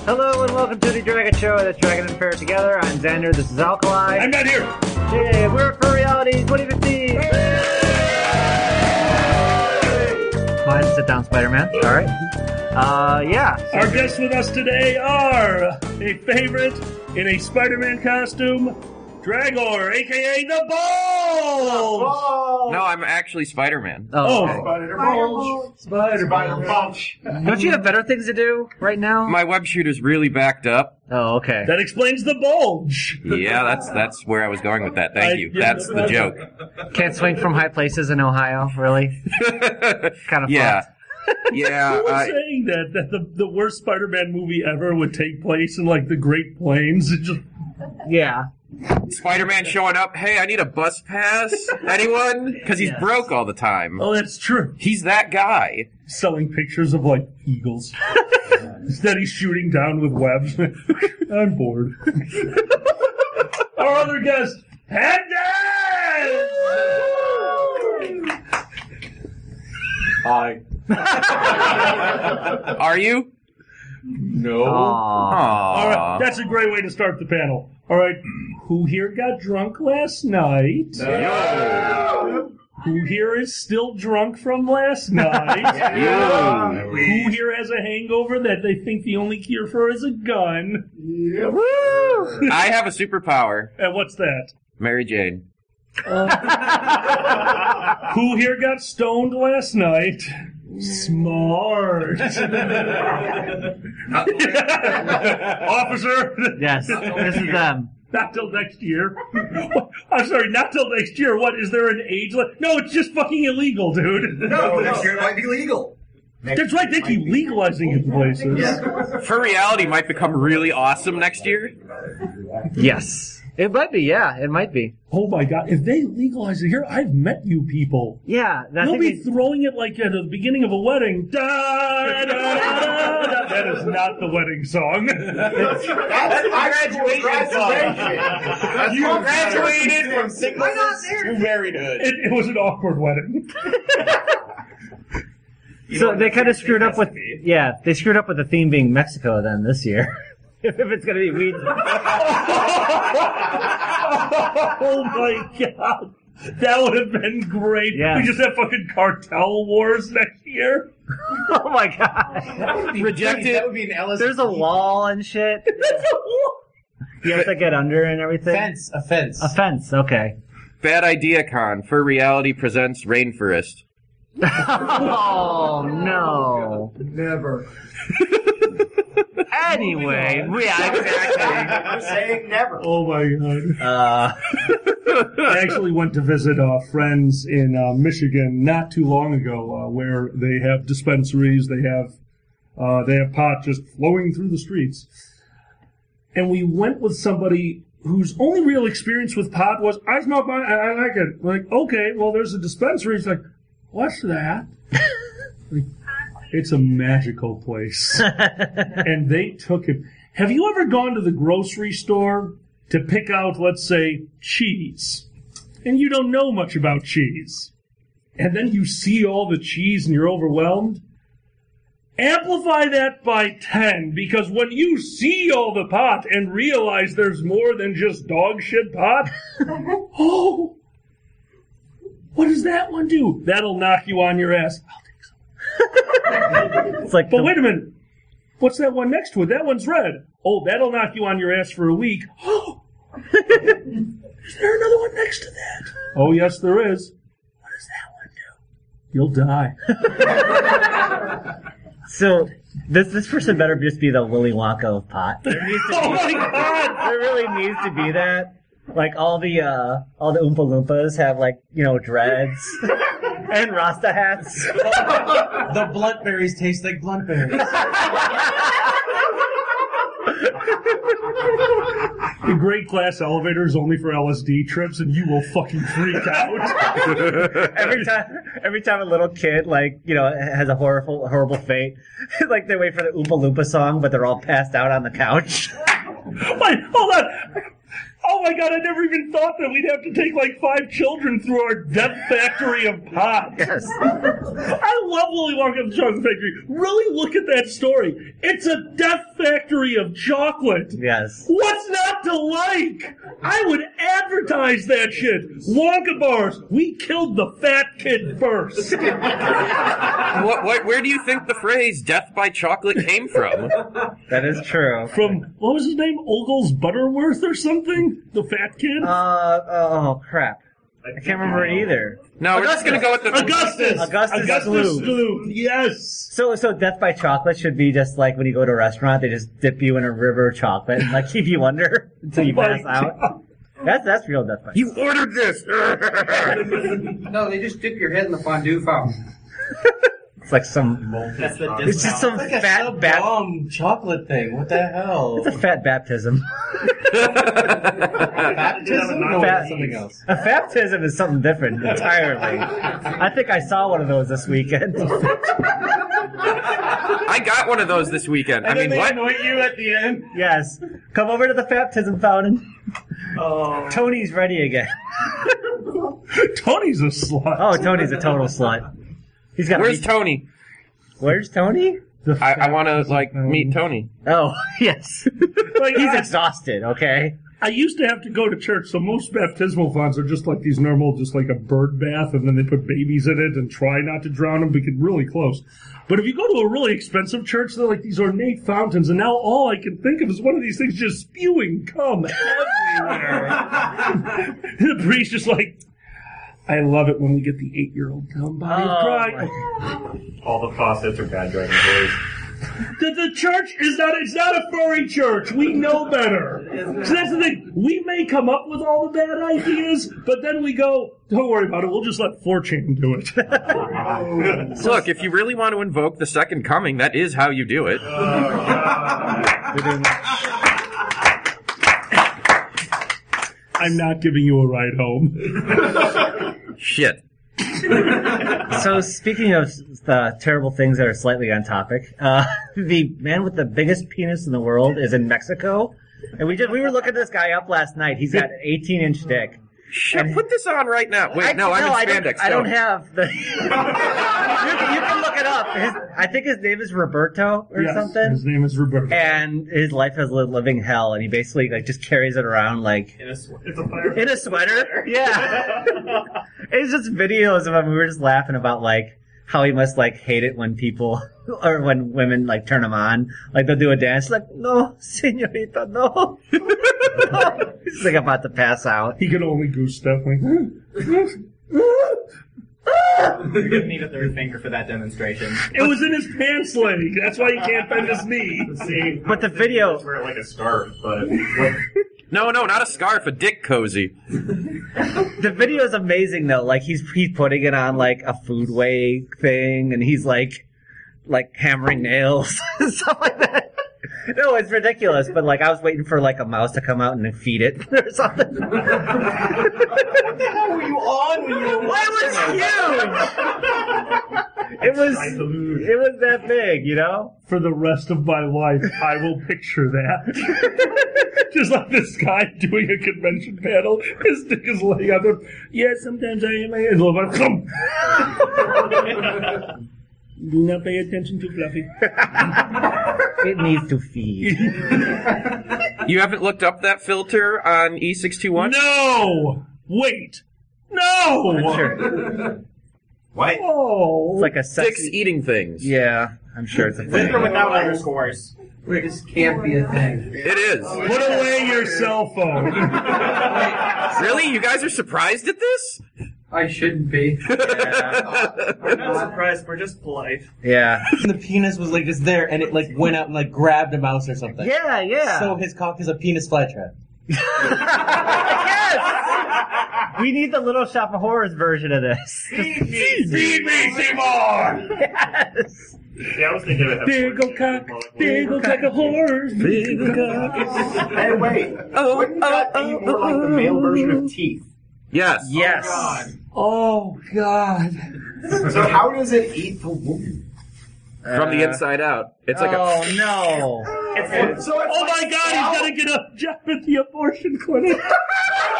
Hello and welcome to the Dragon Show. That's Dragon and Fair together. I'm Xander. This is Alkali. I'm not here. Hey, we're for Reality 2015. Come on, sit down, Spider-Man. All right. Yeah. Our guests with us today are a favorite in a Spider-Man costume, Dragor, a.k.a. The Bulge! No, I'm actually Spider-Man. Oh, okay. Spider-Bulge. Don't you have better things to do right now? My web shooter's really backed up. Oh, okay. That explains the bulge. Yeah, that's where I was going with that. Thank you. That's the joke. Can't swing from high places in Ohio, really? Kind of Yeah. fucked. Yeah. Who was saying that the worst Spider-Man movie ever would take place in, like, the Great Plains? It just... Yeah. Spider-Man showing up. Hey, I need a bus pass. Anyone? Because he's broke all the time. Oh, that's true. He's that guy. Selling pictures of, like, eagles. Instead, he's shooting down with webs. I'm bored. Our other guest, Hendon! Hi. Are you? No. All right, that's a great way to start the panel. All right, who here got drunk last night? Yo. Who here is still drunk from last night? Yo. Who here has a hangover that they think the only cure for is a gun? Woo. I have a superpower. And what's that? Mary Jane. Who here got stoned last night? Smart. Officer. Yes, this is them. Not till next year. I'm sorry, not till next year. What, is there an age limit? No, it's just fucking illegal, dude. No, next year it might be legal. That's right, they keep legalizing it in places. For Reality might become really awesome next year. Yes. It might be, yeah. It might be. Oh my god, if they legalize it here, I've met you people. Yeah. They'll be throwing it like at the beginning of a wedding. Da, da, da, da. That is not the wedding song. That's graduation song. You graduated from singleness to marriedhood. It was an awkward wedding. So they kind of screwed up with, they screwed up with the theme being Mexico then this year. If it's going to be weed. Oh my god. That would have been great. Yes. We just have fucking cartel wars next year. Oh my god. Rejected. That would be an LSD. There's a wall and shit. You have to get under and everything. A fence. A fence, okay. Bad Idea Con. For Reality presents Rainforest. Oh no. Never. Anyway, yeah, exactly. I'm saying never. Oh my god. I actually went to visit friends in Michigan not too long ago, where they have dispensaries. They have pot just flowing through the streets. And we went with somebody whose only real experience with pot was, I smoke pot, I like it. We're like, okay, well, there's a dispensary. He's like, what's that? Like, it's a magical place. And they took him. Have you ever gone to the grocery store to pick out, let's say, cheese? And you don't know much about cheese. And then you see all the cheese and you're overwhelmed? Amplify that by 10, because when you see all the pot and realize there's more than just dog shit pot, oh, what does that one do? That'll knock you on your ass. I'll take some. It's like But wait a minute. What's that one next to it? That one's red. Oh, that'll knock you on your ass for a week. Oh, is there another one next to that? Oh, yes, there is. What does that one do? You'll die. So this person better just be the Willy Wonka of pot. There needs to be, Oh my god! there really needs to be that. Like all the Oompa Loompas have dreads and Rasta hats. The bluntberries taste like bluntberries. The great class elevator is only for LSD trips, and you will fucking freak out. every time a little kid has a horrible fate, like they wait for the Oompa Loompa song, but they're all passed out on the couch. Wait, hold on. Oh my god, I never even thought that we'd have to take 5 children through our death factory of pot. Yes. I love Willy Wonka and the Chocolate Factory. Really look at that story. It's a death factory of chocolate. Yes. What's not to like? I would advertise that shit. Wonka bars. We killed the fat kid first. Where do you think the phrase "death by chocolate" came from? That is true. From, what was his name? Ogles Butterworth or something? The fat kid? Oh, crap. I can't remember it either. No, we're just gonna go with the Augustus Gloop. Gloop. Yes. So death by chocolate should be just like when you go to a restaurant, they just dip you in a river of chocolate and like keep you under until you pass out. That's real death by chocolate. You ordered this. No, they just dip your head in the fondue fountain. It's like some. That's the It's just some It's like fat a bat. bomb chocolate thing. What the hell? It's a fat baptism. Baptism? No, Fat- it's something else. A baptism is something different entirely. I think I saw one of those this weekend. I got one of those this weekend. I mean, they what? anoint you at the end. Yes. Come over to the baptism fountain. Oh. Tony's ready again. Tony's a slut. Oh, Tony's a total slut. He's got. Where's Tony? Where's Tony? I want to meet Tony. Oh, yes. Like, He's exhausted. Okay. I used to have to go to church, so most baptismal fonts are just like these normal, just like a bird bath, and then they put babies in it and try not to drown them, but get really close. But if you go to a really expensive church, they're like these ornate fountains, and now all I can think of is one of these things just spewing cum everywhere. And the priest just like, I love it when we get the 8-year-old cum body Oh, cry. All the faucets are bad driving boys. The church is not, it's not a furry church. We know better. So that's the thing. We may come up with all the bad ideas, but then we go, don't worry about it. We'll just let 4chan do it. Look, if you really want to invoke the second coming, that is how you do it. I'm not giving you a ride home. Shit. So speaking of the terrible things that are slightly on topic, the man with the biggest penis in the world is in Mexico, and we were looking this guy up last night. He's got an 18-inch dick. Shit, put this on right now. Wait, no, I'm in spandex. I don't have the. you can look it up. I think his name is Roberto or Yes, something. His name is Roberto. And his life has lived living hell, and he basically like just carries it around like It's a fire. in a sweater. Yeah, it's just videos of him. We were just laughing about like how he must like hate it when people or when women like turn him on. Like they'll do a dance, like no, señorita, no. No. He's like about to pass out. He can only goose step like, You're gonna need a third finger for that demonstration. it was in his pants leg. That's why he can't bend his knee. See, But the video, wear it like a scarf, but No, not a scarf, a dick cozy. the video is amazing though. Like he's putting it on like a foodway thing, and he's like hammering nails and stuff like that. No, it's ridiculous. But like I was waiting for like a mouse to come out and then feed it or something. What the hell were you on when you were It was huge. It was that big, you know. For the rest of my life, I will picture that. Just like this guy doing a convention panel. His dick is laying on there. Yeah, sometimes I am my hands a little bit. Come. Do not pay attention to Fluffy. It needs to feed. You haven't looked up that filter on E621? No! Wait! No! I'm sure. what? Oh! It's like a Dick's sexy. eating things. Yeah, I'm sure it's a With or thing. without underscores? This can't be a thing. It is. Put away your cell phone. Really? You guys are surprised at this? I shouldn't be. We're not surprised, we're just polite. Yeah. The penis was like just there, and it like went out and like grabbed a mouse or something. Yeah, yeah. So his cock is a penis flytrap. Yes! We need the Little Shop of Horrors version of this. Feed me, Seymour! Yes! Yeah, I was thinking of it. Big ol' cock, big ol' cock of horrors, big ol' cock. Hey, wait. Wouldn't that be more like the male version of teeth? Yes. Yes. Oh, God. So how does it eat the woman? From the inside out. It's like Oh no! So it's Oh, my God, he's gonna get a job at the abortion clinic.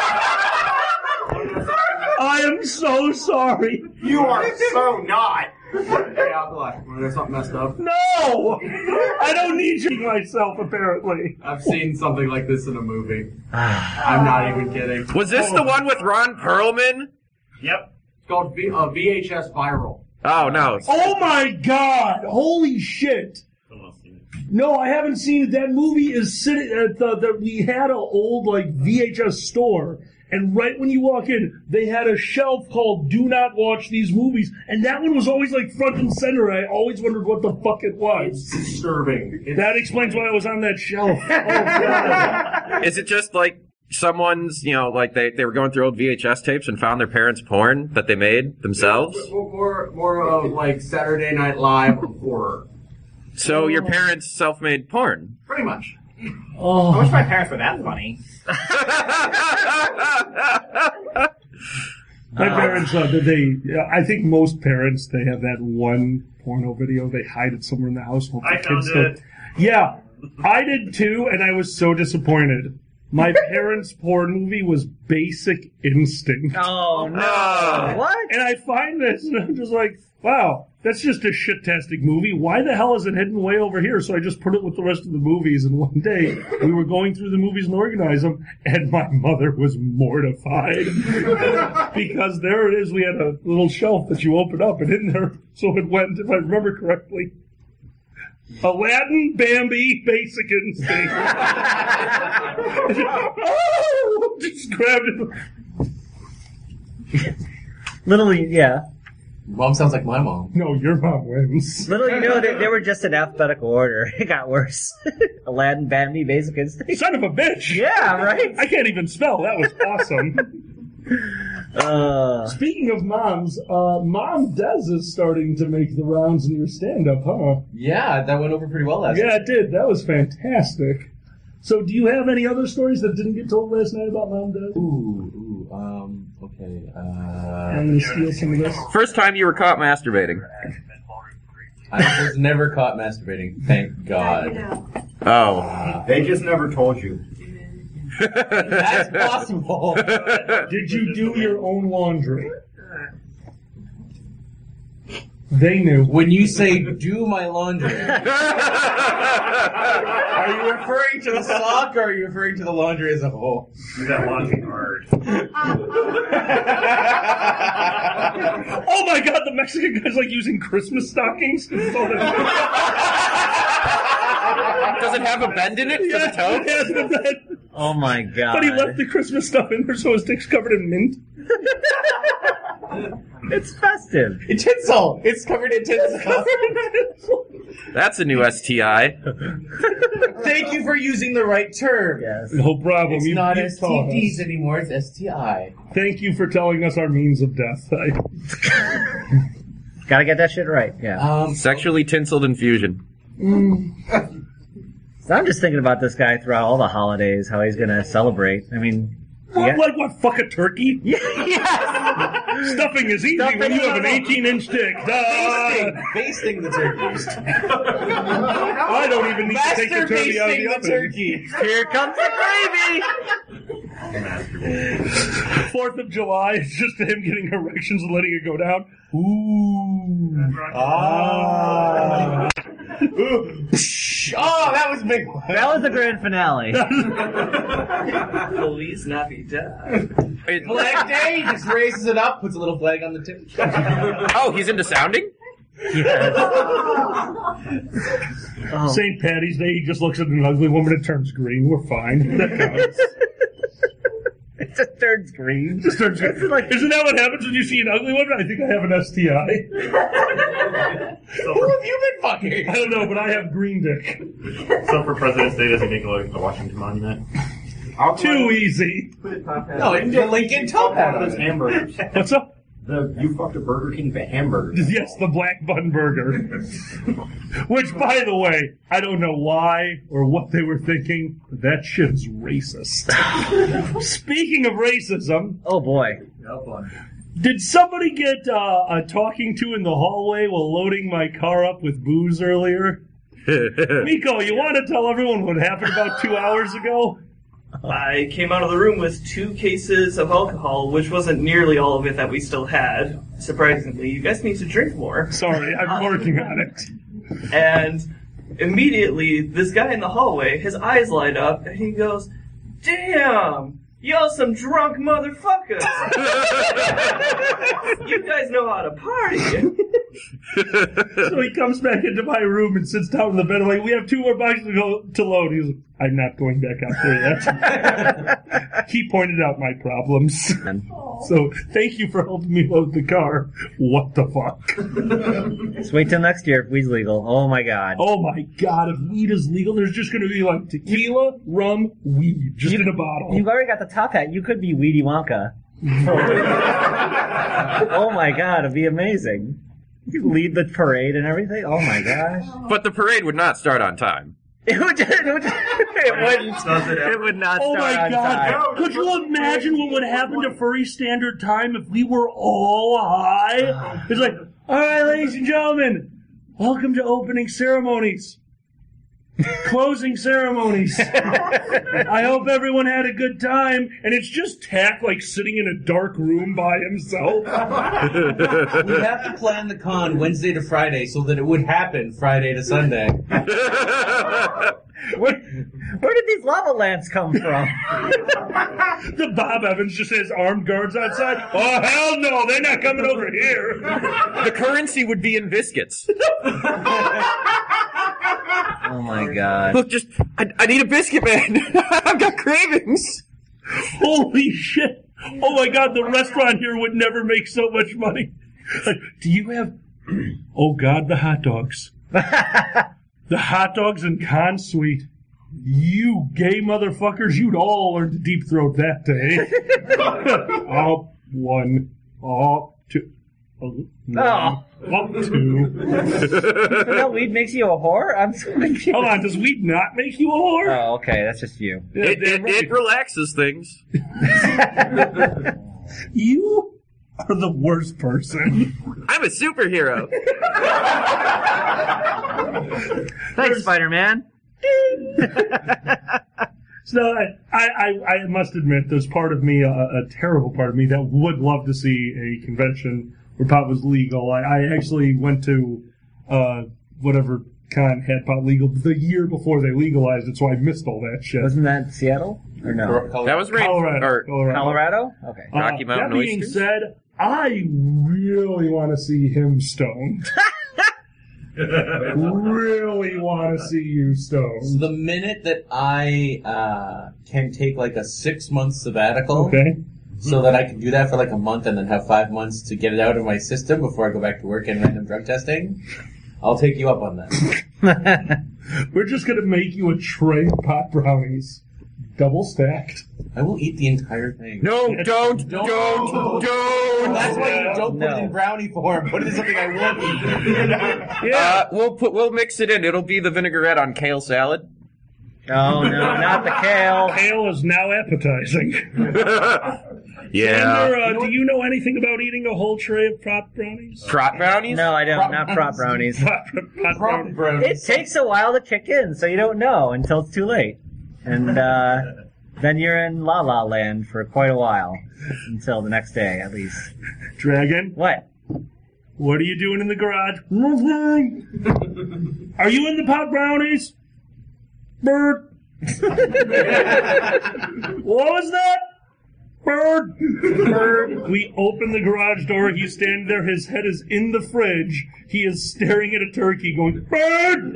I am so sorry. You are so not. Hey, Alkali, wanna know something messed up? No! I don't need you myself, apparently. I've seen something like this in a movie. I'm not even kidding. Was this the one with Ron Perlman? Yep. It's called VHS Viral. Oh, no. Oh my god! Holy shit! No, I haven't seen it. That movie is sitting at we had an old, like, VHS store. And right when you walk in, they had a shelf called "Do Not Watch These Movies," and that one was always like front and center. I always wondered what the fuck it was. It's disturbing. That explains why I was on that shelf. Oh god! Is it just like someone's, like they were going through old VHS tapes and found their parents' porn that they made themselves? More of like Saturday Night Live horror. So your parents self-made porn? Pretty much. I wish my parents were that funny. My parents, I think most parents, they have that one porno video. They hide it somewhere in the house. I found it. Yeah, I did too, and I was so disappointed. My parents' porn movie was Basic Instinct. Oh no! What? And I find this, and I'm just like, wow, that's just a shit-tastic movie. Why the hell is it hidden way over here? So I just put it with the rest of the movies, and one day we were going through the movies and organize them, and my mother was mortified. Because there it is, we had a little shelf that you open up, and in there, so it went, if I remember correctly, Aladdin, Bambi, Basic Instinct. Oh! Just grabbed it. Yeah. Mom sounds like my mom. No, your mom wins. Little you know, they were just in alphabetical order. It got worse. Aladdin, Bambi, Basic Instinct. Son of a bitch! Yeah, right? I can't even spell. That was awesome. Speaking of moms, Mom Des is starting to make the rounds in your stand-up, huh? Yeah, that went over pretty well last night. Yeah, it did. That was fantastic. So do you have any other stories that didn't get told last night about Mom Des? Okay. I'm going to steal some of this. First time you were caught masturbating. I was never caught masturbating, thank God. Oh. They just never told you. That's possible. Did you do your own laundry? They knew. When you say do my laundry, are you referring to the sock or are you referring to the laundry as a whole? Do that laundry hard. Oh my god, the Mexican guy's like using Christmas stockings. Does it have a bend in it for the toe? It has a bend. Oh my god. But he left the Christmas stuff in there so his dick's covered in mint. It's festive. It's tinsel. It's covered in tinsel. That's a new STI. Thank you for using the right term. Yes. No problem. It's You not taught us. STDs anymore, it's STI. Thank you for telling us our means of death. Gotta get that shit right, yeah. Sexually tinseled infusion. So I'm just thinking about this guy throughout all the holidays, how he's gonna celebrate. I mean... What, like what, fuck a turkey? Yes! Stuffing is easy when you have an 18-inch dick. Basting the turkeys. I don't even need to take the turkey out of the oven. turkey. Here comes the gravy! 4th of July, it's just him getting erections and letting it go down. Ooh. Ah. Oh, that was a big one. That was the grand finale. Feliz Navidad. Flag Day, he just raises it up, puts a little flag on the tip. Oh, he's into sounding? Yes. Oh. St. Patty's Day, he just looks at an ugly woman, it turns green. We're fine. That counts. It just turns green. Just turns green. Isn't that what happens when you see an ugly woman? I think I have an STI. Who have you been fucking? I don't know, but I have green dick. So for President's Day, does he make the Washington Monument? Too easy. No, it's the Lincoln top hat on Those it. hamburgers. What's up? You fucked a Burger King for hamburgers. Yes, the black bun burger. Which, by the way, I don't know why or what they were thinking, but that shit's racist. Speaking of racism, Oh boy. did somebody get a talking to in the hallway while loading my car up with booze earlier? Miko, you want to tell everyone what happened about 2 hours ago? I came out of the room with 2 cases of alcohol, which wasn't nearly all of it that we still had. Surprisingly, you guys need to drink more. Sorry, I'm working on it. And immediately, this guy in the hallway, his eyes light up, and he goes, "Damn! Y'all some drunk motherfuckers! You guys know how to party!" So he comes back into my room and sits down on the bed. I'm like, we have 2 more boxes to load. He's like, I'm not going back out there yet. He pointed out my problems. So thank you for helping me load the car. What the fuck? Just wait till next year if weed's legal. Oh my god. Oh my god, if weed is legal, there's just going to be like tequila, rum, weed, just in a bottle. You've already got the top hat. You could be Weedy Wonka. Oh my god, it'd be amazing. You could lead the parade and everything. Oh my gosh. But the parade would not start on time. It would not Oh start my on god! time. Could you imagine what would happen to Furry Standard Time if we were all high? It's like, alright, ladies and gentlemen, welcome to opening ceremonies. Closing ceremonies. I hope everyone had a good time. And it's just Tack, like, sitting in a dark room by himself. We have to plan the con Wednesday to Friday so that it would happen Friday to Sunday. Where did these lava lamps come from? The Bob Evans just has armed guards outside. Oh, hell no, they're not coming over here. The currency would be in biscuits. Oh my god. Look, I need a biscuit, man. I've got cravings. Holy shit. Oh my god, the restaurant here would never make so much money. Like, do you have... Oh god, the hot dogs. The hot dogs and con suite. You gay motherfuckers, you'd all learn to deep throat that day. Up 1, up 2. Oh. Up 2. No, weed makes you a whore? I'm so confused. Hold on, does weed not make you a whore? Oh, okay, that's just you. Yeah, damn right. It relaxes things. You are the worst person. I'm a superhero. Thanks, Spider-Man. So I must admit, there's part of me, a terrible part of me, that would love to see a convention where pot was legal. I actually went to whatever con had pot legal the year before they legalized it, so I missed all that shit. Wasn't that Seattle? Or no? That was Colorado. Colorado? Okay. Rocky Mountain That being oysters? said, I really want to see him stoned. Really want to see you stoned. The minute that I can take like a 6-month sabbatical, Okay. so that I can do that for like a month and then have 5 months to get it out of my system before I go back to work and random drug testing, I'll take you up on that. We're just going to make you a tray of pot brownies. Double stacked. I will eat the entire thing. No, don't. That's why you don't put it in brownie form. Put it in something I won't eat. Yeah. We'll mix it in. It'll be the vinaigrette on kale salad. Oh, no, not the kale. Kale is now appetizing. Yeah. Xander, do you know anything about eating a whole tray of pot brownies? Trot brownies? No, I don't. Not prop brownies. Pot brownies. It takes a while to kick in, so you don't know until it's too late. And then you're in La La Land for quite a while. Until the next day, at least. Dragon, What? what are you doing in the garage? Nothing. Are you in the pot brownies? Bird. What was that? Bird. Bird. We open the garage door. He's standing there. His head is in the fridge. He is staring at a turkey going, Bird!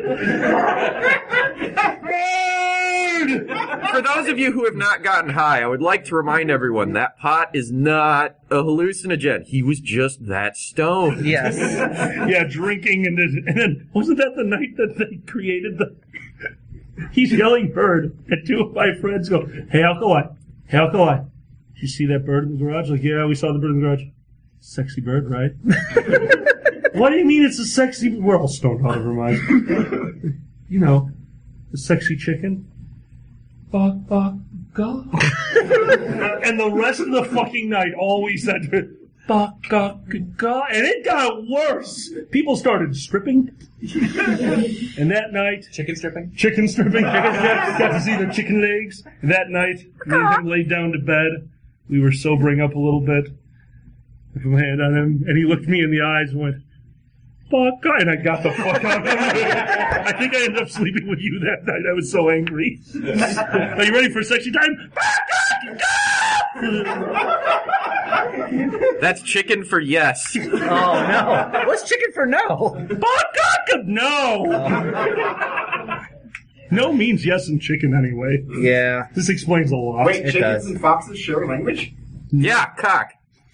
Bird! For those of you who have not gotten high, I would like to remind everyone that pot is not a hallucinogen. He was just that stoned. Yes. Yeah, drinking and then wasn't that the night that they created the... He's yelling bird, and 2 of my friends go, Hey, Alkali. Did you see that bird in the garage? Like, yeah, we saw the bird in the garage. Sexy bird, right? What do you mean it's a sexy... We're all stoned out of our minds. You know, the sexy chicken. Bok, bok, God. And the rest of the fucking night, all we said, And it got worse. People started stripping. And that night... Chicken stripping? Chicken stripping. Got to see their chicken legs. And that night, me and him laid down to bed. We were sobering up a little bit. I put my hand on him, and he looked me in the eyes and went, fuck, and I got the fuck out of him. I think I ended up sleeping with you that night. I was so angry. Are you ready for sexy time? That's chicken for yes. Oh no! What's chicken for no? No. No means yes in chicken anyway. Yeah. This explains a lot. Wait, It chickens does. and foxes share a language? Yeah, cock.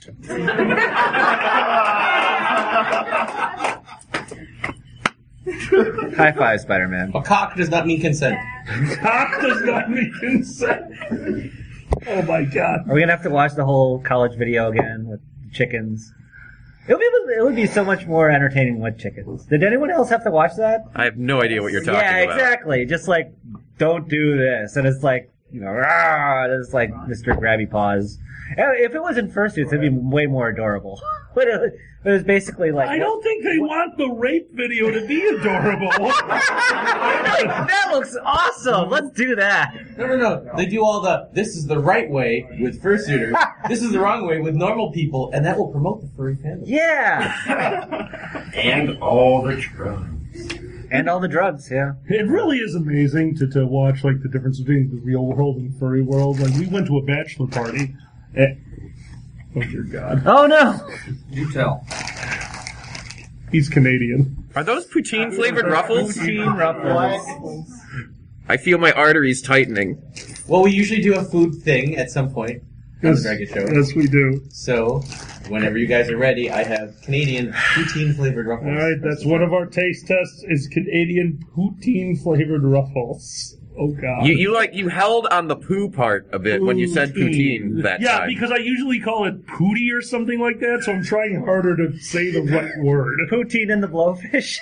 High five, Spider-Man. A cock does not mean consent. Cock does not mean consent. Oh my god. Are we gonna have to watch the whole college video again with chickens? It would be so much more entertaining with chickens. Did anyone else have to watch that? I have no idea what you're talking Yeah, about. exactly. Just like, don't do this, and it's like, rah, and it's like Mr. Grabby Paws. If it was in fursuits, it'd be way more adorable. But it was basically like, I don't think they want the rape video to be adorable. that looks awesome. Let's do that. No. They do all this is the right way with fursuiters. This is the wrong way with normal people, and that will promote the furry fandom. Yeah, And all the drugs. and all the drugs. Yeah. It really is amazing to watch like the difference between the real world and the furry world. Like we went to a bachelor party. Oh dear God. Oh no. You tell. He's Canadian. Are those poutine flavored ruffles? Poutine ruffles. I feel my arteries tightening. Well, we usually do a food thing at some point on the Dragon Show. Yes, we do. So, whenever you guys are ready, I have Canadian poutine flavored ruffles. All right, that's one of our taste tests. Is Canadian poutine flavored ruffles. Oh God. You held on the poo part a bit when you said poutine that Yeah, time. because I usually call it pootie or something like that, so I'm trying harder to say the right word. Poutine and the blowfish.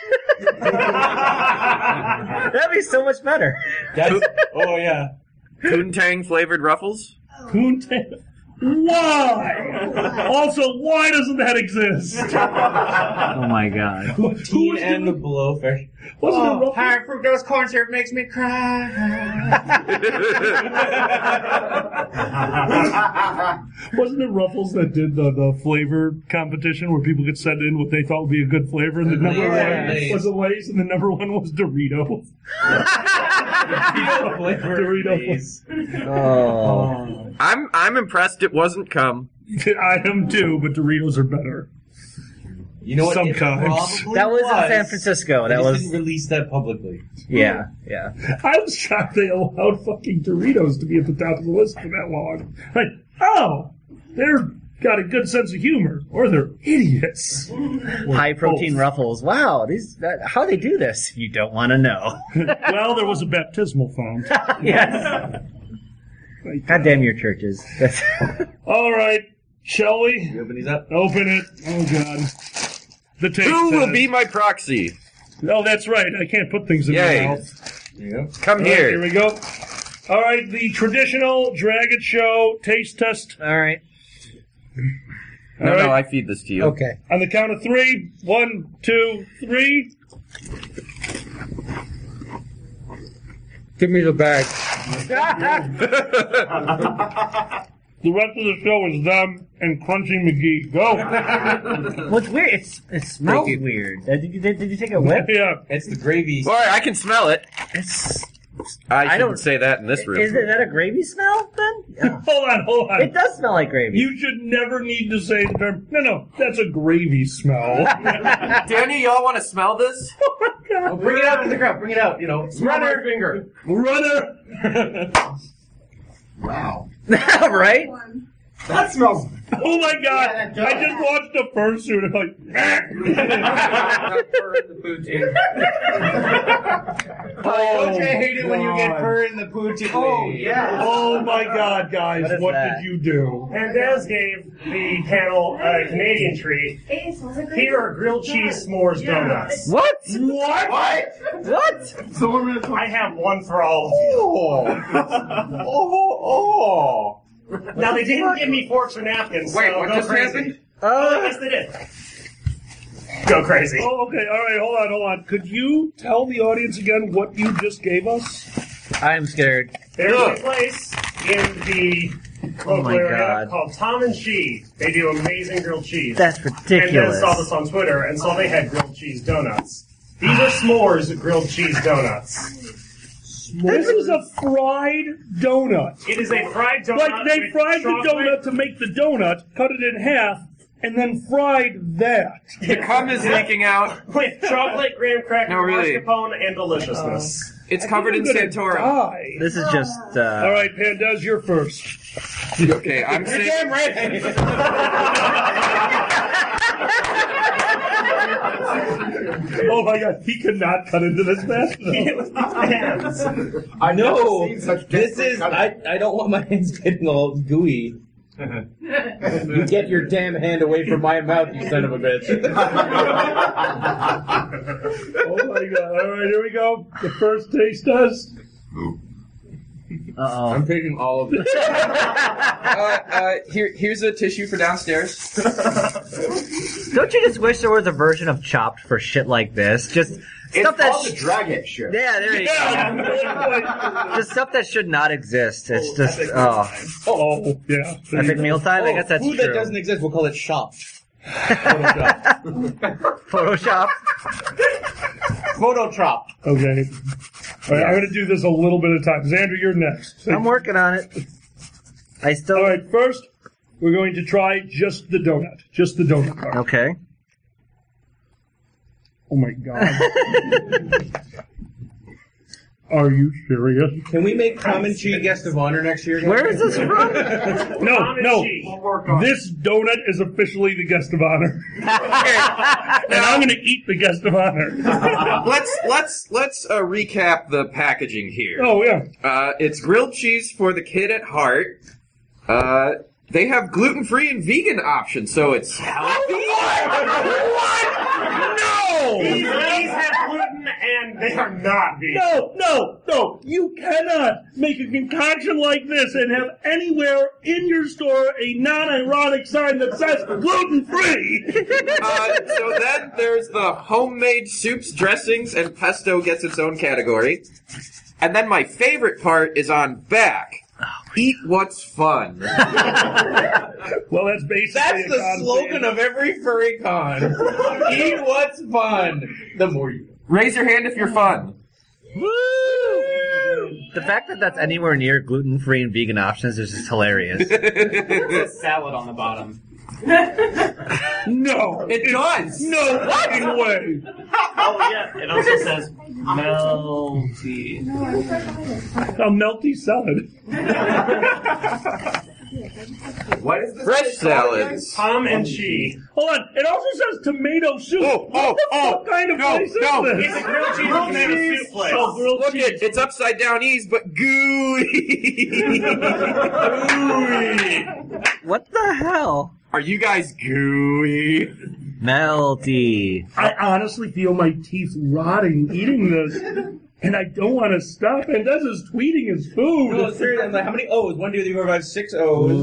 That'd be so much better. Oh yeah. Poontang flavored ruffles? Poontang. Why? Also, why doesn't that exist? Oh my god. Poutine and the blowfish. Wasn't it ruffles? High fructose corn syrup makes me cry. Wasn't it Ruffles that did the flavor competition where people could send in what they thought would be a good flavor, and the number one was Lay's, and the number one was Dorito. Dorito. Oh. I'm impressed it wasn't cum. I am too, but Doritos are better. You know what? It Sometimes. probably That was in San Francisco. They That just was didn't release that publicly. yeah. I was shocked they allowed fucking Doritos to be at the top of the list for that long. Like, oh, they're got a good sense of humor, or they're idiots. High protein both. Ruffles. Wow, how they do this? You don't want to know. Well, there was a baptismal font. Yes. God damn your churches. All right, shall we? You open these up? Open it. Oh, God. The taste Who will test. be my proxy? Oh, that's right. I can't put things in Yay. my mouth. There you go. Come All right, here here. we go. All right, the traditional Dragon Show taste test. All right. All No, right. I feed this to you. Okay. On the count of 3. 1, 2, 3. Give me the bag. The rest of the show is them and Crunchy McGee. Go. What's weird? It smells weird. Did you take a whiff? Yeah. It's the gravy. Boy, I can smell it. It's, I don't- shouldn't say that in this room. is that a gravy smell then? Yeah. Hold on. It does smell like gravy. You should never need to say the term. No, that's a gravy smell. Danny, y'all want to smell this? Oh, bring it out to the crowd. Bring it out. You know, runner finger. Runner. Wow. Right? That smells. Oh my God! Yeah, that does. I just watched a fursuit and like. Don't you hate it when you get fur in the poutine? Oh, yeah. Oh my God, guys! What is What that? did you do? And Des gave the panel a Canadian treat. Here are grilled cheese s'mores donuts. What? What? What? I have one for all of you. Now, they didn't give me forks or napkins. Wait, so what go just crazy. happened? Oh, yes, they did. Go crazy. Oh, okay. All right. Hold on. Could you tell the audience again what you just gave us? I'm scared. There's a place in the local my area God. called Tom and She. They do amazing grilled cheese. That's And ridiculous. then saw this on Twitter and saw they had grilled cheese donuts. These are s'mores grilled cheese donuts. This is a fried donut. It is a fried donut. Like they with fried the chocolate. donut to make the donut, cut it in half, and then fried that. The cum is leaking out. With chocolate, graham cracker, No, really. mascarpone, and deliciousness. It's covered in I'm gonna Santorum. die. This is just. All right, Pandaz, you're first. Okay, I'm You're saying. damn right. Oh my God, he could not cut into this fast It was enough. my hands. I know. This is. I don't want my hands getting all gooey. You get your damn hand away from my mouth, you son of a bitch. Oh my God! All right, here we go. The first taste test. Uh-oh. I'm taking all of it. Here's a tissue for downstairs. Don't you just wish there was a version of Chopped for shit like this? Just stuff that. the Dragette show. Yeah, there you go. Just stuff that should not exist. It's just. Oh. Oh yeah. Epic mealtime? I guess that's food true. that doesn't exist, we'll call it shopped. Photoshop. Phototrop. Okay. All right, I'm going to do this a little bit of time. Xander, you're next. I'm working on it. I still. All right, first we're going to try just the donut. Just the donut part. Okay. Oh my God. Are you serious? Can we make Tom and Chi guest of honor next year? Where is this from? No. We'll work on This donut is officially the guest of honor. And I'm going to eat the guest of honor. Let's recap the packaging here. Oh, yeah. It's grilled cheese for the kid at heart. They have gluten-free and vegan options, so it's healthy. What? No! These have gluten and they are not vegan. No. You cannot make a concoction like this and have anywhere in your store a non-ironic sign that says gluten-free. So then there's the homemade soups, dressings, and pesto gets its own category. And then my favorite part is on back. Eat what's fun. Well, that's basically That's the slogan of every furry con. Eat what's fun. The more you. Raise your hand if you're fun. Woo! The fact that that's anywhere near gluten-free and vegan options is just hilarious. Salad on the bottom. No. It does. No fucking way. Oh, yeah. It also says melty. A melty salad. What is this? Fresh salads. Tom and Chi. Hold on. It also says tomato soup. What kind of place is no. this? It's a grilled cheese tomato soup place. Oh, grilled Look cheese. it's upside down E's, but gooey. Gooey. What the hell? Are you guys gooey? Melty. I honestly feel my teeth rotting eating this. And I don't want to stop. And Des is tweeting his food. No, seriously, I'm like, how many O's? 1, 2, 3, 4, 5, 6 O's.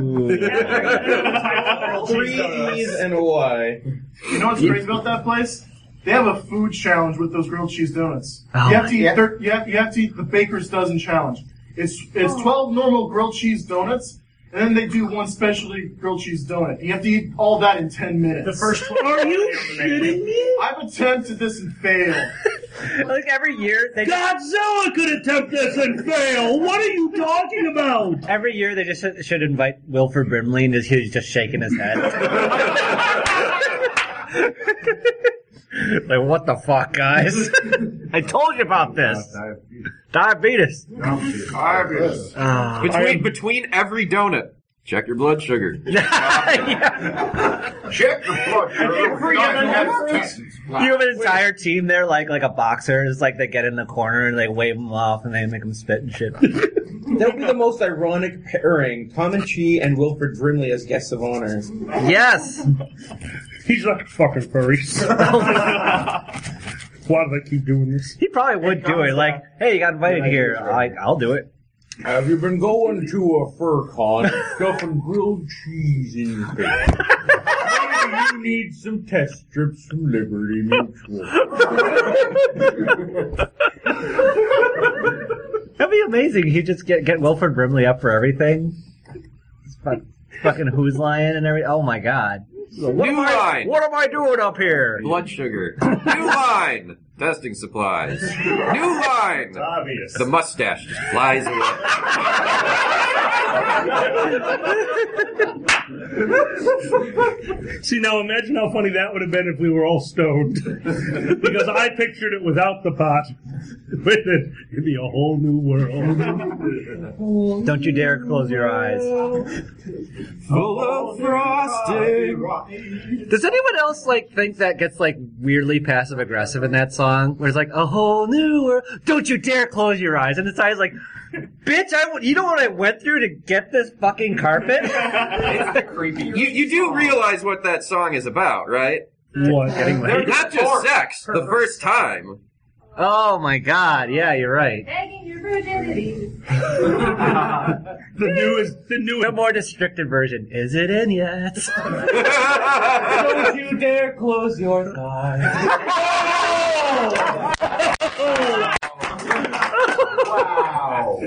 3 E's and a Y. You know what's crazy about that place? They have a food challenge with those grilled cheese donuts. Oh, you have to eat you have to eat the Baker's Dozen challenge. It's 12 normal grilled cheese donuts, and then they do one specialty grilled cheese donut. You have to eat all that in 10 minutes. The first one. Are you shitting me? I've attempted this and failed. Like every year, they Godzilla could attempt this and fail. What are you talking about? every year they just should invite Wilford Brimley and he's just shaking his head. Like, what the fuck, guys? I told you about this. Diabetes. Between every donut, check your blood sugar. Yeah. Check the blood sugar. You have an entire team there, like a boxer. It's like they get in the corner and they wave them off and they make them spit and shit. That would be the most ironic pairing. Tom and Chi and Wilford Brimley as guests of honor. Yes. He's like fucking furries. Why do they keep doing this? He probably would do it. Like, hey, you got invited here. I'll do it. Have you been going to a fur con stuffing grilled cheese in your face? you need some test strips from Liberty Mutual. That'd be amazing. He'd just get Wilford Brimley up for everything. Fucking Who's Lion and everything. Oh my god. New line. What am I doing up here? Blood sugar. New line. Testing supplies. New line. It's obvious. The mustache just flies away. See, now imagine how funny that would have been if we were all stoned. Because I pictured it without the pot. With it, it'd be a whole new world. Don't you dare close your eyes. Full of frosting. Does anyone else think that gets weirdly passive aggressive in that song? Where it's like a whole new world. Don't you dare close your eyes. And the guy's like, bitch, you know what I went through to get this fucking carpet? It's the creepy. You do realize what that song is about, right? What? They're not just sex the first time. Oh my god, yeah, you're right. Begging your virginity. The more restricted version. Is it in yet? Don't you dare close your eyes. Wow.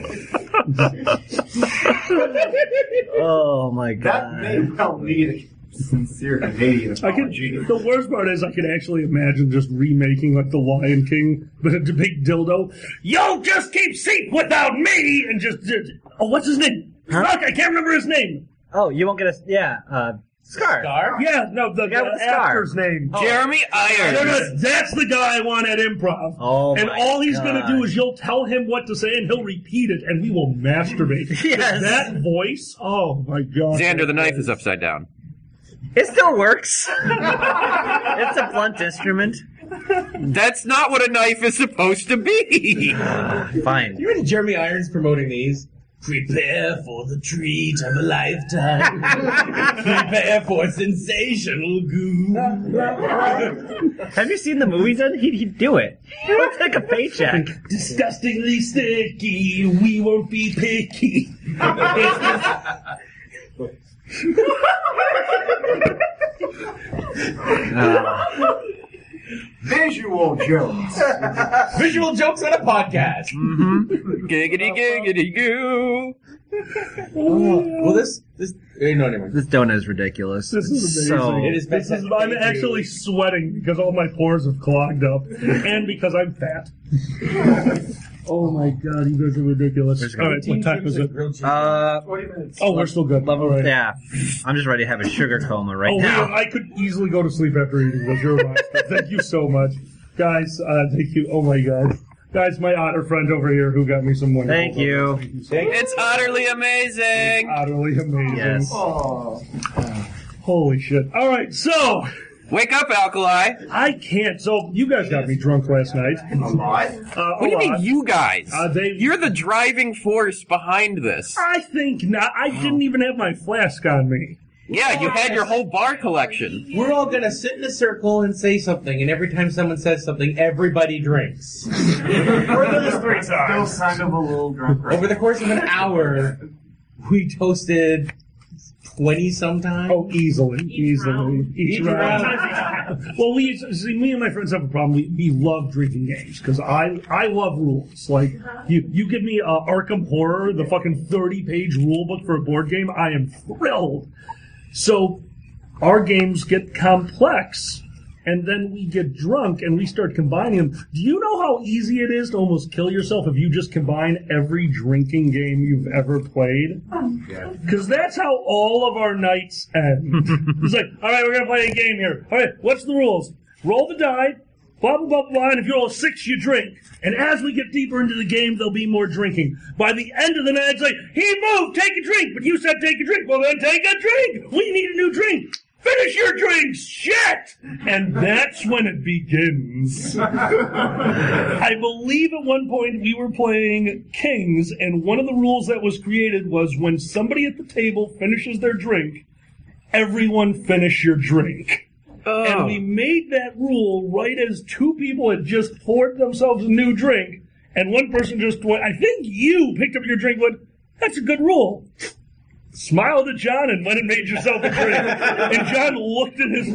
Oh my god. That may well need a sincere Canadian apology. The worst part is I can actually imagine just remaking The Lion King, but a big dildo. You'll just keep seat without me, and what's his name? Huh? Fuck, I can't remember his name. Oh, you won't get Scar. Yeah, no, the guy with the scar. actor's name. Jeremy Irons. No, that's the guy I want at improv. Oh, and my all he's God. going to do is you'll tell him what to say and he'll repeat it and we will masturbate. Yes. That voice, oh my God. Xander, the knife is upside down. It still works. It's a blunt instrument. That's not what a knife is supposed to be. Fine. You ready, Jeremy Irons promoting these? Prepare for the treat of a lifetime. Prepare for sensational goo. Have you seen the movies? He'd do it. He looks like a paycheck. Disgustingly sticky, we won't be picky. Visual jokes. Visual jokes on a podcast. Mm-hmm. Giggity giggity goo. Well, this no, never mind. This donut is ridiculous. This is amazing. So, It is fantastic. I'm actually sweating because all my pores have clogged up and because I'm fat. Oh my God, you guys are ridiculous. All right, what time is it? 20 minutes. Oh, we're still good. All right. yeah. I'm just ready to have a sugar coma right Oh, now. I could easily go to sleep after eating this. You're a monster. Thank you so much. Guys, thank you. Oh my God. Guys, my otter friend over here who got me some wonderful. Thank you. Thank you so much. It's utterly amazing. Utterly amazing. Yes. Oh. Holy shit. All right, so Wake up, Alkali. I can't. So you guys got me drunk last night. A lot? What do you mean, you guys? You're the driving force behind this. I think not. I didn't even have my flask on me. Yeah, you had your whole bar collection. We're all gonna sit in a circle and say something, and every time someone says something, everybody drinks. We're this 3 times. Still kind of a little drunk right Over the course of an hour, we toasted 20 sometimes. Oh, easily. Each round. Well, me and my friends have a problem. We love drinking games because I love rules. Like you give me Arkham Horror, the fucking 30-page rule book for a board game, I am thrilled. So our games get complex, and then we get drunk and we start combining them. Do you know how easy it is to almost kill yourself if you just combine every drinking game you've ever played? Because that's how all of our nights end. It's like, all right, we're going to play a game here. All right, what's the rules? Roll the die, blah, blah, blah, blah, and if you roll a 6, you drink. And as we get deeper into the game, there'll be more drinking. By the end of the night, it's like, he moved, take a drink, but you said take a drink. Well, then take a drink. We need a new drink. Finish your drinks, shit! And that's when it begins. I believe at one point we were playing Kings, and one of the rules that was created was when somebody at the table finishes their drink, everyone finish your drink. Oh. And we made that rule right as 2 people had just poured themselves a new drink, and one person just went, I think you picked up your drink and went, that's a good rule. smiled at John and went and made yourself a drink. And John looked at his...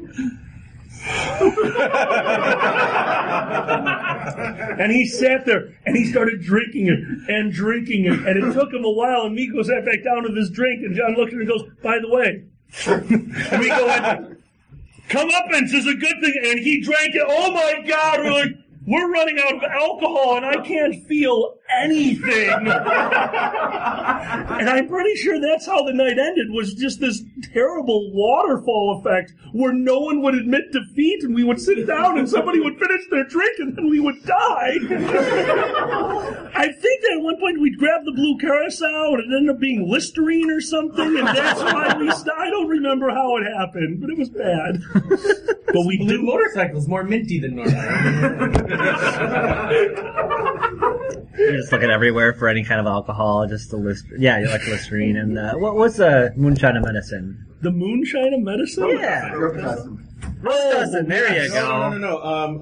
And he sat there, and he started drinking it, and it took him a while, and Miko sat back down with his drink, and John looked at him and goes, by the way, and Miko went, comeuppance is a good thing, and he drank it, oh my God, we're running out of alcohol, and I can't feel anything. And I'm pretty sure that's how the night ended, was just this terrible waterfall effect where no one would admit defeat, and we would sit down, and somebody would finish their drink, and then we would die. I think that at one point we'd grab the blue carousel, and it ended up being Listerine or something, and that's why we stopped. I don't remember how it happened, but it was bad. But we Blue motorcycle's more minty than normal. You're just looking everywhere for any kind of alcohol, just the list. Yeah, you like Listerine. And what's the moonshine of medicine? The moonshine of medicine? Yeah. Robitussin. There you go. No.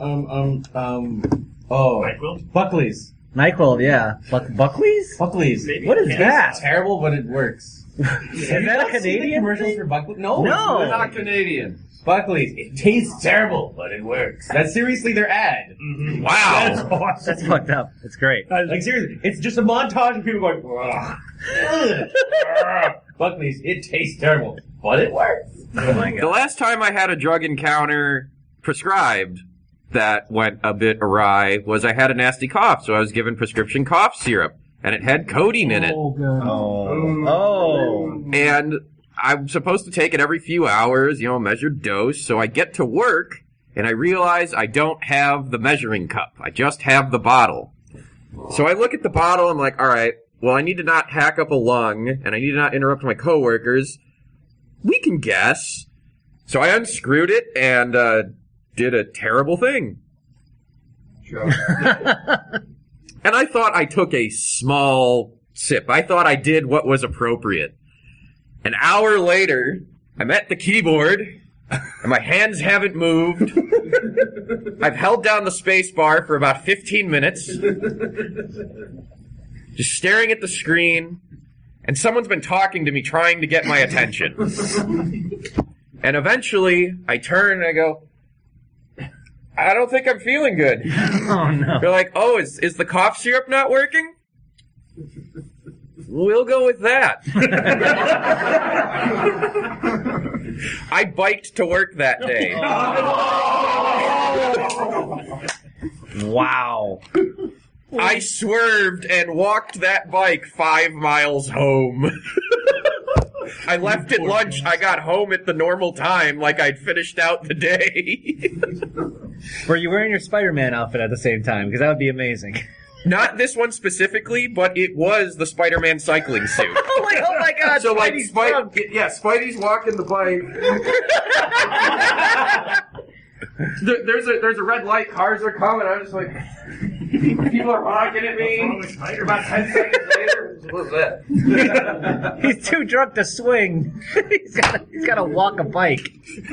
Buckley's. NyQuil, yeah. Buckley's? Buckley's. What is that? It's terrible, but it works. Is that a Canadian commercials for Buckley? No. They're not Canadian. Buckley's. It tastes terrible, but it works. That's seriously their ad. Mm-hmm. Wow. That's awesome. That's fucked up. It's great. Like, seriously, it's just a montage of people going, ugh. Buckley's, it tastes terrible, but it works. Oh my God. The last time I had a drug encounter prescribed that went a bit awry was I had a nasty cough, so I was given prescription cough syrup, and it had codeine in it. Oh, God. Oh. And I'm supposed to take it every few hours, measured dose, so I get to work, and I realize I don't have the measuring cup. I just have the bottle. So I look at the bottle, I'm like, all right, well, I need to not hack up a lung, and I need to not interrupt my coworkers. We can guess. So I unscrewed it and did a terrible thing. Sure. And I thought I took a small sip. I thought I did what was appropriate. An hour later, I'm at the keyboard, and my hands haven't moved. I've held down the space bar for about 15 minutes, just staring at the screen, and someone's been talking to me, trying to get my attention. And eventually, I turn and I go, I don't think I'm feeling good. Oh, no. They're like, oh, is the cough syrup not working? We'll go with that. I biked to work that day. Wow. I swerved and walked that bike 5 miles home. I left at lunch. I got home at the normal time, like I'd finished out the day. Were you wearing your Spider-Man outfit at the same time? Because that would be amazing. Not this one specifically, but it was the Spider-Man cycling suit. Oh my God! So Spidey's Spidey's walking the bike. There's a red light. Cars are coming. I'm just like, people are honking at me. About 10 seconds later, what's that? He's too drunk to swing. He's got to walk a bike.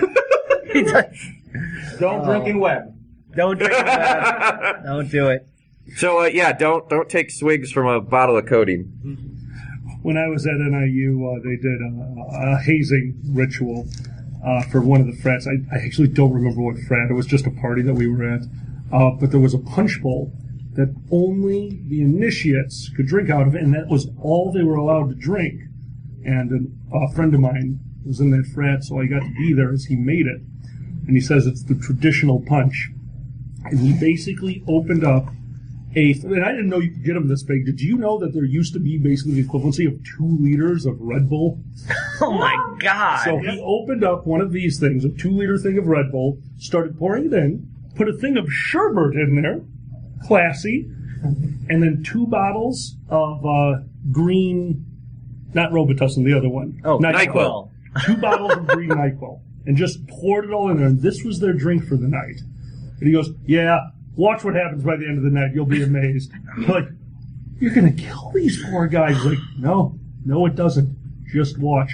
Don't drink in web. Don't drink in web. Don't do it. So don't take swigs from a bottle of codeine. When I was at NIU, they did a hazing ritual for one of the frats. I actually don't remember what frat. It was just a party that we were at. But there was a punch bowl that only the initiates could drink out of, and that was all they were allowed to drink. And a friend of mine was in that frat, so I got to be there as he made it. And he says it's the traditional punch. And he basically opened up and I didn't know you could get them this big. Did you know that there used to be basically the equivalency of 2 liters of Red Bull? Oh my God. So he opened up one of these things, a 2-liter thing of Red Bull, started pouring it in, put a thing of sherbet in there, classy, and then 2 bottles of green, not Robitussin, the other one. Oh, NyQuil. 2 bottles of green NyQuil. And just poured it all in there, and this was their drink for the night. And he goes, yeah, watch what happens by the end of the night. You'll be amazed. Like, you're going to kill these poor guys. Like, no, it doesn't. Just watch.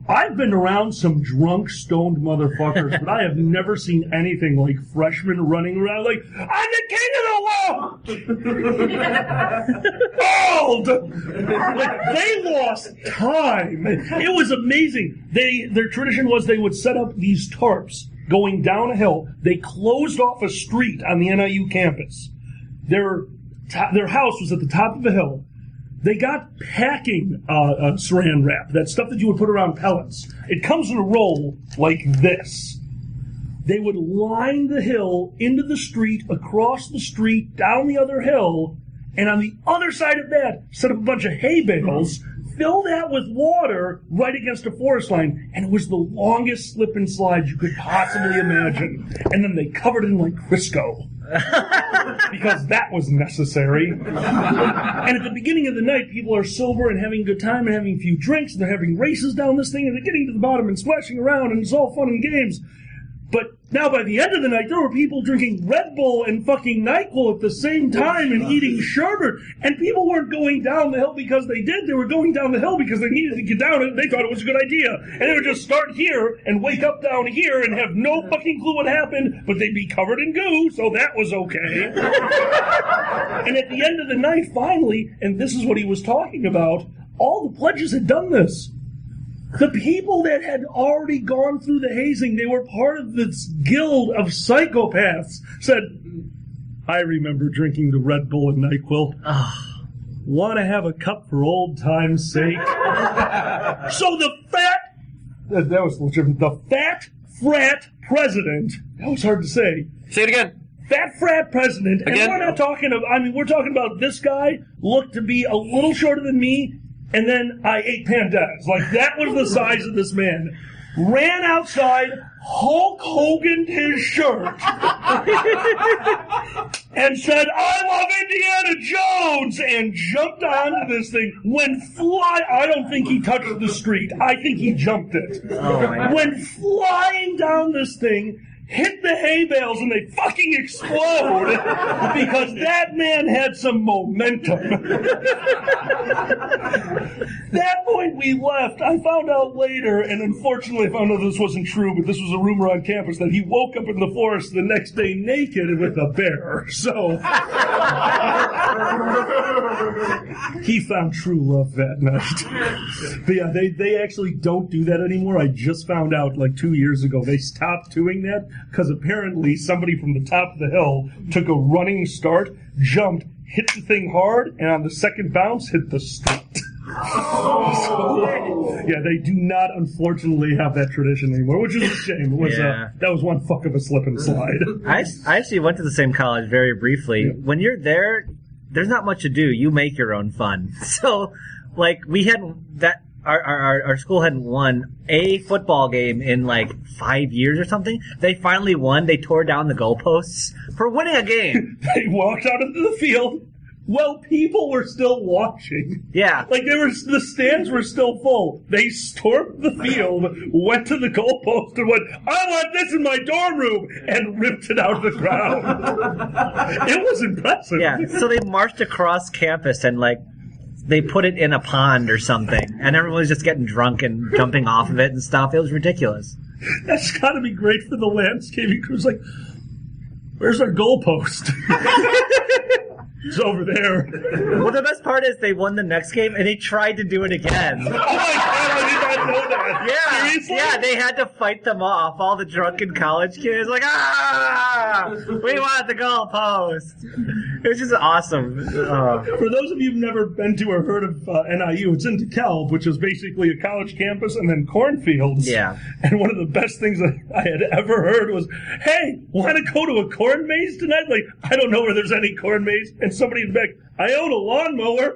I've been around some drunk, stoned motherfuckers, but I have never seen anything like freshmen running around like, I'm the king of the world! Bald! Like, they lost time. It was amazing. Their tradition was they would set up these tarps going down a hill. They closed off a street on the NIU campus. Their house was at the top of a hill. They got packing saran wrap, that stuff that you would put around pellets. It comes in a roll like this. They would line the hill into the street, across the street, down the other hill, and on the other side of that, set up a bunch of hay bales, fill that with water right against a forest line, and it was the longest slip and slide you could possibly imagine. And then they covered it in like Crisco. Because that was necessary. And at the beginning of the night, people are sober and having a good time and having a few drinks, and they're having races down this thing, and they're getting to the bottom and splashing around, and it's all fun and games. But now by the end of the night, there were people drinking Red Bull and fucking NyQuil at the same time and eating sherbet. And people weren't going down the hill because they did. They were going down the hill because they needed to get down it and they thought it was a good idea. And they would just start here and wake up down here and have no fucking clue what happened, but they'd be covered in goo, so that was okay. And at the end of the night, finally, and this is what he was talking about, all the pledges had done this. The people that had already gone through the hazing, they were part of this guild of psychopaths, said, I remember drinking the Red Bull and NyQuil. Want to have a cup for old time's sake? So the fat frat president, that was hard to say. Say it again. Fat frat president, and we're not talking about, we're talking about this guy looked to be a little shorter than me, and then I ate pandas. Like, that was the size of this man. Ran outside, Hulk Hogan'd his shirt, and said, I love Indiana Jones, and jumped onto this thing. I don't think he touched the street. I think he jumped it. Oh, went flying down this thing, hit the hay bales, and they fucking explode because that man had some momentum. That point we left. I found out later, and unfortunately I found out this wasn't true, but this was a rumor on campus, that he woke up in the forest the next day naked and with a bear. So he found true love that night. But yeah, they actually don't do that anymore. I just found out like 2 years ago they stopped doing that because apparently somebody from the top of the hill took a running start, jumped, hit the thing hard, and on the second bounce hit the street. So, yeah, they do not, unfortunately, have that tradition anymore, which is a shame. It was that was one fuck of a slip and slide. I actually went to the same college very briefly. Yeah. When you're there, there's not much to do. You make your own fun. So, like, we hadn't that. Our school hadn't won a football game in like 5 years or something. They finally won. They tore down the goalposts for winning a game. They walked out into the field. Well, people were still watching. Yeah. Like, the stands were still full. They stormed the field, went to the goalpost, and went, I want this in my dorm room, and ripped it out of the ground. It was impressive. Yeah, so they marched across campus and, like, they put it in a pond or something, and everyone was just getting drunk and jumping off of it and stuff. It was ridiculous. That's got to be great for the landscaping crew. It's like, where's our goalpost? It's over there. Well, the best part is they won the next game, and they tried to do it again. Oh my God, I did not know that. Yeah, seriously? Yeah, they had to fight them off. All the drunken college kids, like, we want the goalpost. It was just awesome. For those of you who've never been to or heard of NIU, it's in DeKalb, which is basically a college campus and then cornfields. Yeah. And one of the best things that I had ever heard was, hey, want to go to a corn maze tonight? Like, I don't know where there's any corn maze. And somebody in the back, I own a lawnmower.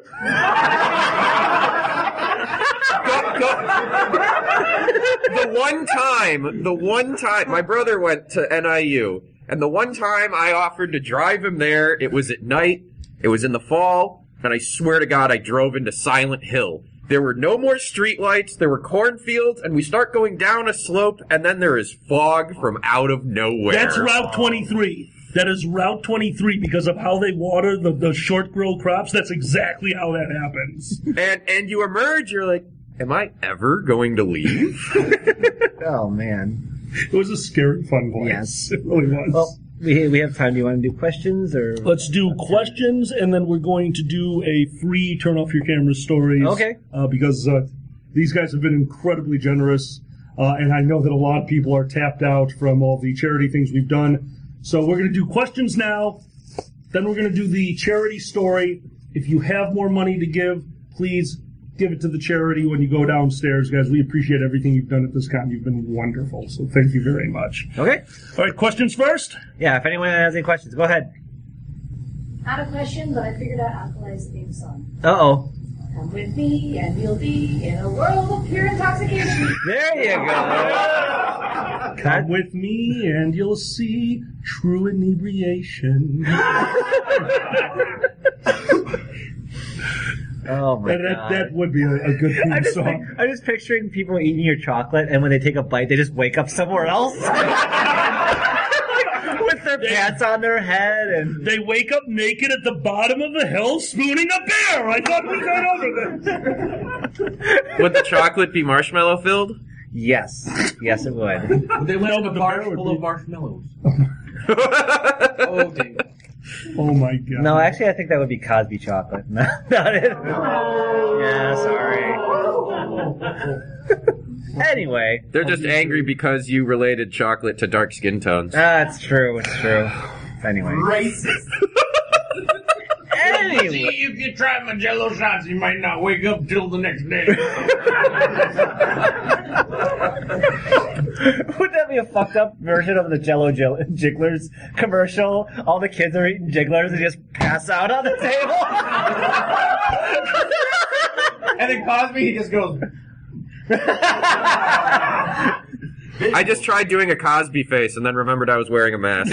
The one time, my brother went to NIU, and the one time I offered to drive him there, it was at night, it was in the fall, and I swear to God, I drove into Silent Hill. There were no more streetlights, there were cornfields, and we start going down a slope, and then there is fog from out of nowhere. That's Route 23. That is Route 23 because of how they water the short grill crops. That's exactly how that happens. And you emerge, you're like, am I ever going to leave? Oh, man. It was a scary, fun place. Yes. It really was. Well, we have time. Do you want to do questions or? Let's do questions, and then we're going to do a free turn off your camera stories. Okay. Because these guys have been incredibly generous, and I know that a lot of people are tapped out from all the charity things we've done. So we're going to do questions now. Then we're going to do the charity story. If you have more money to give, please give it to the charity when you go downstairs, guys. We appreciate everything you've done at this con. You've been wonderful, so thank you very much. Okay. All right, questions first? Yeah, if anyone has any questions, go ahead. Not a question, but I figured out Alkali's theme song. Uh-oh. Come with me and you'll be in a world of pure intoxication. There you go. Come with me and you'll see true inebriation. Oh my god. That would be a good theme song. I'm just picturing people eating your chocolate, and when they take a bite, they just wake up somewhere else. With their pants on their head, and they wake up naked at the bottom of the hill spooning a bear. I thought we got over this. Would the chocolate be marshmallow filled? Yes. Yes, it would. They went to a bar full of marshmallows. Oh, dang. Oh my god. No, actually, I think that would be Cosby chocolate. Not it. Yeah, sorry. Anyway. They're just angry because you related chocolate to dark skin tones. It's true. It's true. Anyway. Racist. Anyway. See, if you try my Jello shots, you might not wake up till the next day. Wouldn't that be a fucked up version of the Jello Jigglers commercial? All the kids are eating Jigglers and just pass out on the table. And then Cosby, he just goes. I just tried doing a Cosby face and then remembered I was wearing a mask.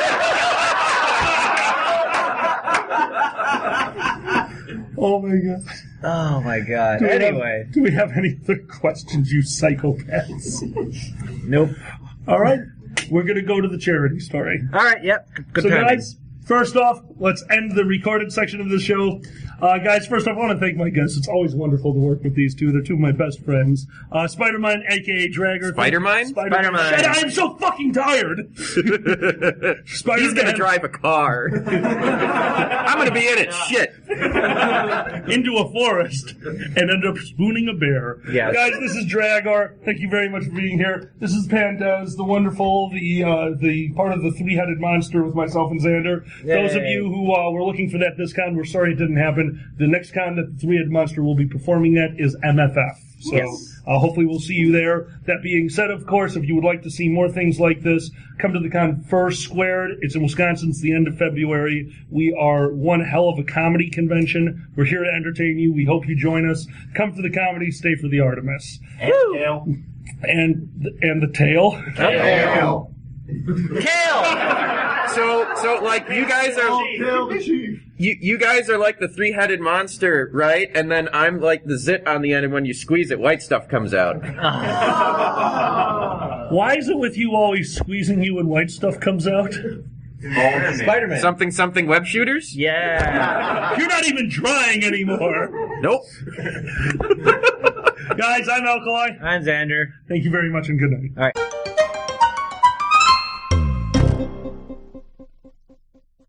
Oh my god. Oh my god. Anyway. Do we have any other questions, you psychopaths? Nope. All right. We're going to go to the charity story. All right. Yep. Good So timing. guys, first off, let's end the recorded section of the show. Guys, first off, I want to thank my guests. It's always wonderful to work with these two. They're two of my best friends. Spider-Man, a.k.a. Dragger. Spider-Man? Spider-Man. Shit, I'm so fucking tired. Spider-Man. He's gonna drive a car. I'm gonna be in it. Shit. Into a forest and end up spooning a bear. Yes. Guys, this is Dragar. Thank you very much for being here. This is Pandaz, the wonderful, the part of the three-headed monster with myself and Xander. Yay. Those of you who were looking for that this con, we're sorry it didn't happen. The next con that the three-headed monster will be performing at is MFF. So Yes. Hopefully we'll see you there. That being said, of course, if you would like to see more things like this, come to the con First Squared. It's in Wisconsin. It's the end of February. We are one hell of a comedy convention. We're here to entertain you. We hope you join us. Come for the comedy, stay for the Artemis. And tail. And the tail. Tail. Kale! So like you guys are you guys are like the three-headed monster, right? And then I'm like the zit on the end, and when you squeeze it, white stuff comes out. Why is it with you always squeezing you and white stuff comes out? Spider-Man. Something web shooters? Yeah. You're not even trying anymore. Nope. Guys, I'm Alkali. I'm Xander. Thank you very much and good night. All right.